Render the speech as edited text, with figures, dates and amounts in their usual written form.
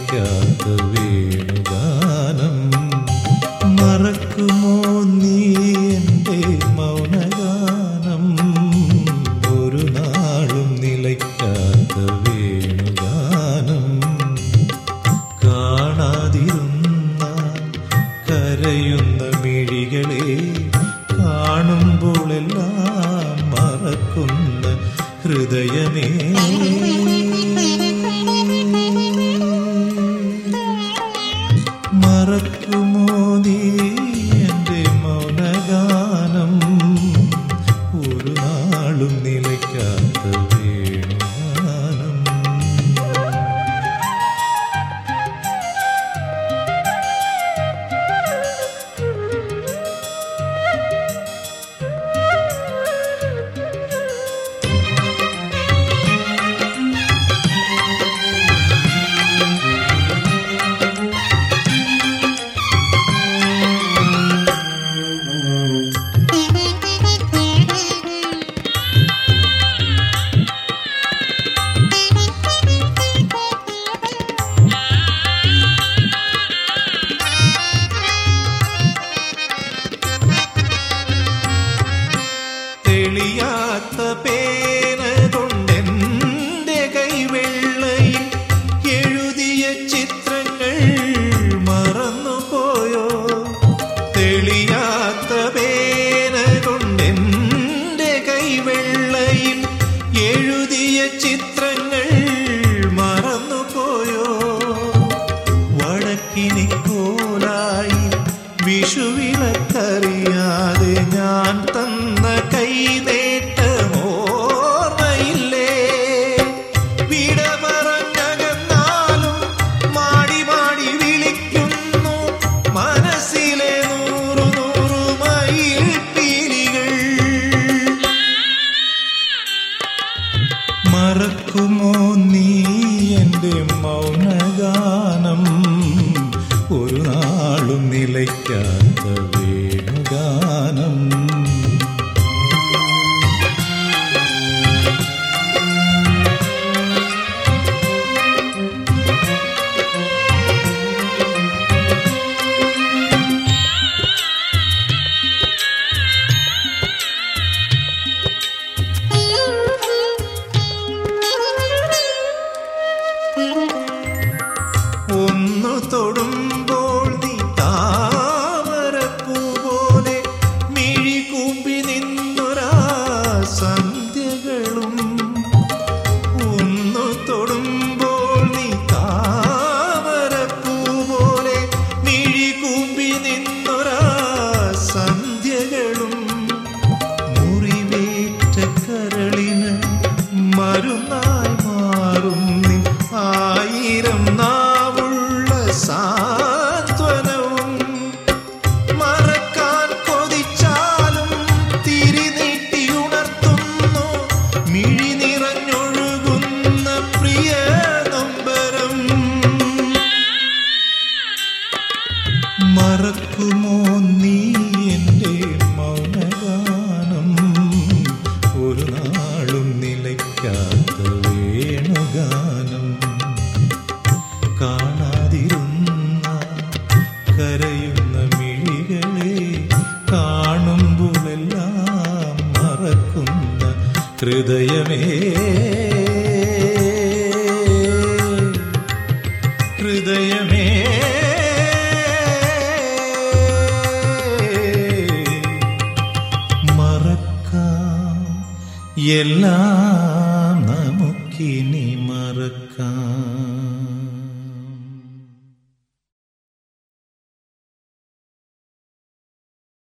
നിലയ്ക്കാത്ത വേണുഗാനം. മറക്കുമോ നീ എൻ്റെ മൗനഗാനം? ഒരു നാളും നിലയ്ക്കാത്ത വേണുഗാനം. കാണാതിരുന്ന കരയുന്ന മിഴികളെ കാണുമ്പോഴെല്ലാം മറക്കുന്ന ഹൃദയമേ, മറക്കുമോ നീ എൻ്റെ മൗനഗാനം? ഒരു നാളും നിലയ്ക്കാത്ത വേണുഗാനം. തെളിയാത്ത പേന കൊണ്ടെൻ്റെ കൈവെള്ളയിൽ എഴുതിയ ചിത്രങ്ങൾ മറന്നുപോയോ? തെളിയാത്ത പേന കൊണ്ടെൻ്റെ കൈവെള്ളയിൽ എഴുതിയ ചിത്രങ്ങൾ മറന്നുപോയോ? വടക്കിനിക്കോലായി വിഷുവിളക്കറിയാതെ ഞാൻ തന്ന കൈനേട്ടമോർമ്മയില്ലേ? വിട പറഞ്ഞകന്നാലും മാടി മാടി വിളിക്കുന്നു മനസ്സിലെ നൂറു നൂറു മയിൽപ്പീലികൾ. മറക്കുമോ നീ എൻ്റെ മൗനഗാനം? ഒരു നാളും നിലയ്ക്കാത്ത വേണുഗാനം. ഒന്നു തൊടുമ്പോൾ നീ താമരപ്പൂ പോലെ മിഴി കൂമ്പി നിന്നൊരാ സന്ധ്യകളും. ഒന്നു തൊടുമ്പോൾ നീ താമരപ്പൂ പോലെ മിഴി കൂമ്പി നിന്നൊരാ സന്ധ്യകളും. മുറിവേറ്റ കരളിന് മരുന്നായി മാറും നിൻ ആയിരം സാന്ത്വനവും. മറക്കാൻ കൊതിച്ചാലും തിരിനീട്ടി ഉണർത്തുന്നു മിഴി നിറഞ്ഞൊഴുകുന്ന പ്രിയ നൊമ്പരം. മറക്കുമോ നീ എൻ്റെ മൗനഗാനം? ഒരു നാളും നിലയ്ക്കാത്ത വേണുഗാനം. കാണാതിരുന്ന കരയുന്ന മിഴികളെ കാണുമ്പോഴെല്ലാം മറക്കുന്ന ഹൃദയമേ, ഹൃദയമേ, മറക്കാം എല്ലാം നമുക്കിനി മറക്കാം.